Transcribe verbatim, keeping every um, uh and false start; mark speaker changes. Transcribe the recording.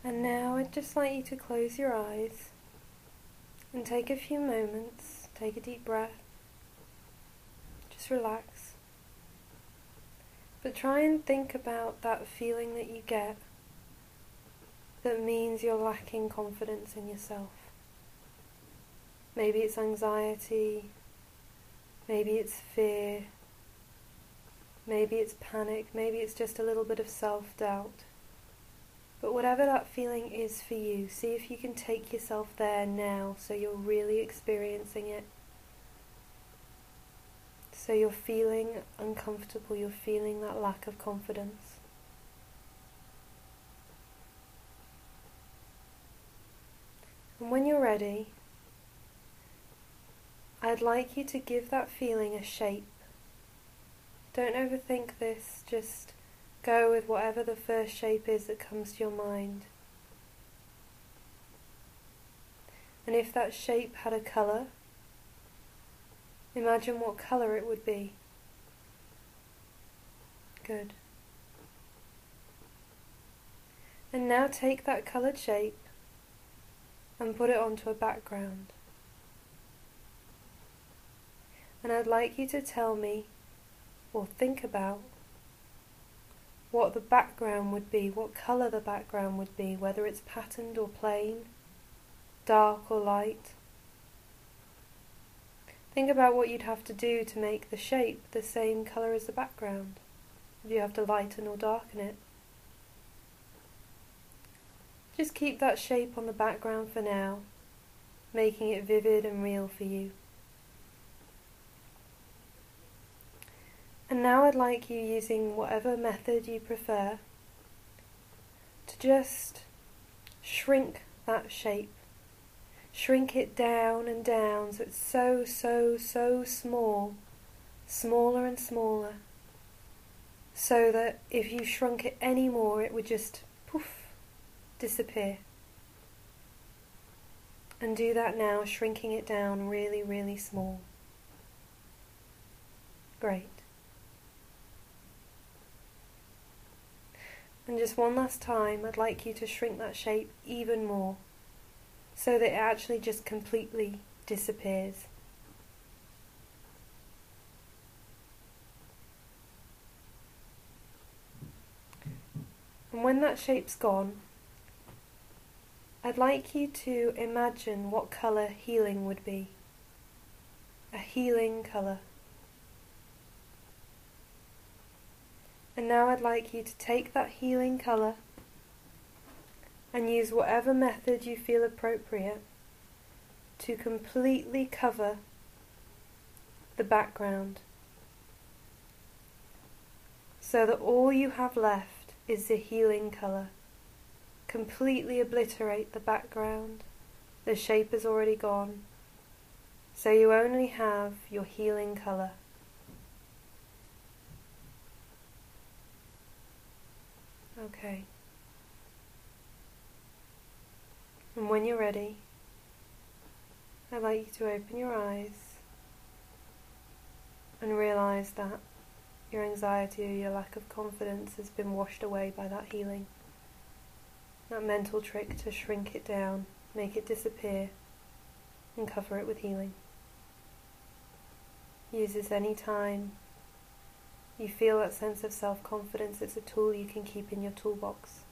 Speaker 1: And now I'd just like you to close your eyes and take a few moments, take a deep breath, just relax. But try and think about that feeling that you get that means you're lacking confidence in yourself. Maybe it's anxiety, maybe it's fear, maybe it's panic, maybe it's just a little bit of self-doubt. But whatever that feeling is for you, see if you can take yourself there now so you're really experiencing it. So you're feeling uncomfortable, you're feeling that lack of confidence. And when you're ready, I'd like you to give that feeling a shape. Don't overthink this, just go with whatever the first shape is that comes to your mind. And if that shape had a colour, imagine what colour it would be. Good. And now take that coloured shape and put it onto a background. And I'd like you to tell me, or think about, what the background would be, what colour the background would be, whether it's patterned or plain, dark or light. Think about what you'd have to do to make the shape the same colour as the background. If you have to lighten or darken it. Just keep that shape on the background for now, making it vivid and real for you. And now I'd like you, using whatever method you prefer, to just shrink that shape. Shrink it down and down so it's so, so, so small, smaller and smaller, so that if you shrunk it any more it would just poof, disappear. And do that now, shrinking it down really, really small. Great. And just one last time, I'd like you to shrink that shape even more, so that it actually just completely disappears. And when that shape's gone, I'd like you to imagine what colour healing would be. A healing colour. And now I'd like you to take that healing colour and use whatever method you feel appropriate to completely cover the background, so that all you have left is the healing colour. Completely obliterate the background. The shape is already gone, so you only have your healing colour. Okay. And when you're ready, I'd like you to open your eyes and realise that your anxiety or your lack of confidence has been washed away by that healing. That mental trick to shrink it down, make it disappear, and cover it with healing. Use this any time you feel that sense of self-confidence. It's a tool you can keep in your toolbox.